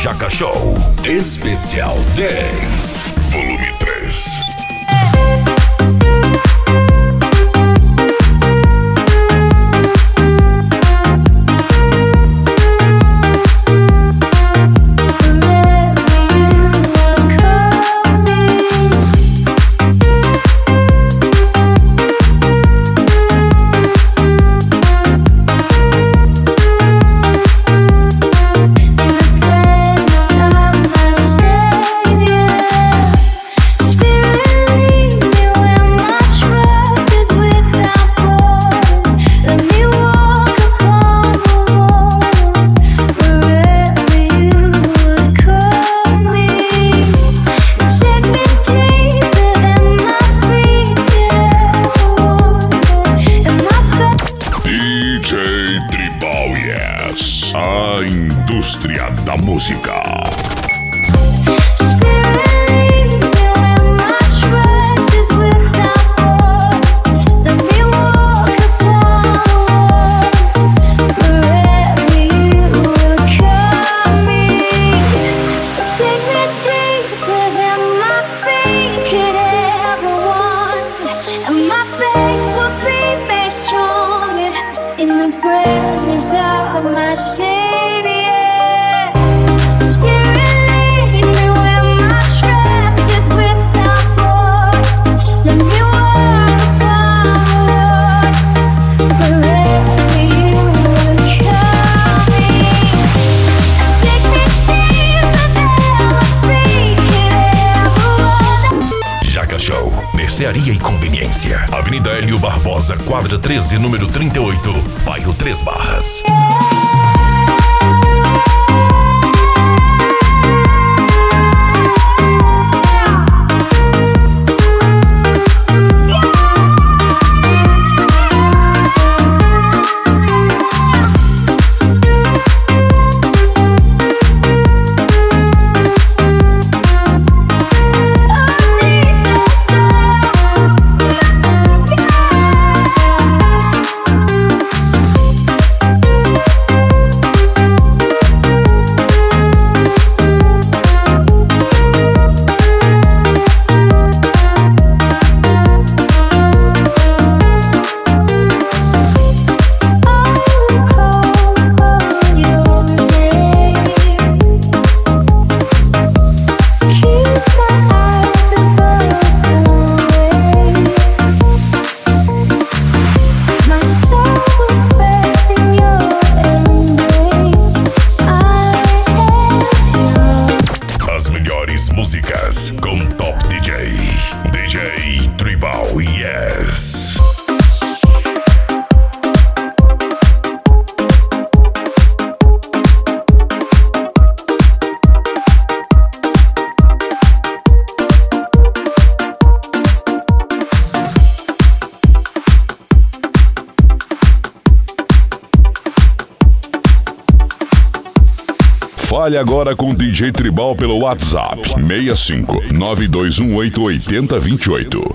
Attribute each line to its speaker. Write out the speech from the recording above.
Speaker 1: Jaca Show Especial 10, Volume 3. A indústria da música.
Speaker 2: Of my Savior, Spirit, lead me where my trust is without borders. Let me walk upon the waters wherever you would call me. And take me deeper than my feet could ever wander.
Speaker 1: Jaca Show, mercearia e conveniência. Avenida Hélio Barbosa, quadra 13, número 38, bairro Três Barras. Músicas com Top DJ Tribal, yes.
Speaker 3: Fale agora com o DJ Tribal pelo WhatsApp 65 92188 8028.